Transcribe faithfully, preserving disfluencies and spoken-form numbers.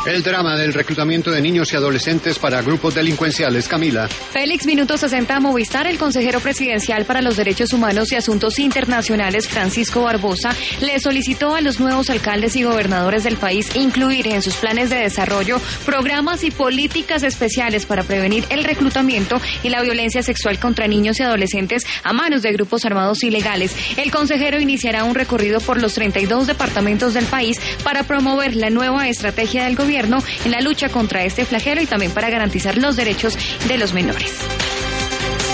El drama del reclutamiento de niños y adolescentes para grupos delincuenciales. Camila. Félix, minuto sesenta, Movistar. El consejero presidencial para los Derechos Humanos y Asuntos Internacionales, Francisco Barbosa, le solicitó a los nuevos alcaldes y gobernadores del país incluir en sus planes de desarrollo programas y políticas especiales para prevenir el reclutamiento y la violencia sexual contra niños y adolescentes a manos de grupos armados ilegales. El consejero iniciará un recorrido por los treinta y dos departamentos del país para promover la nueva estrategia del gobierno en la lucha contra este flagelo y también para garantizar los derechos de los menores.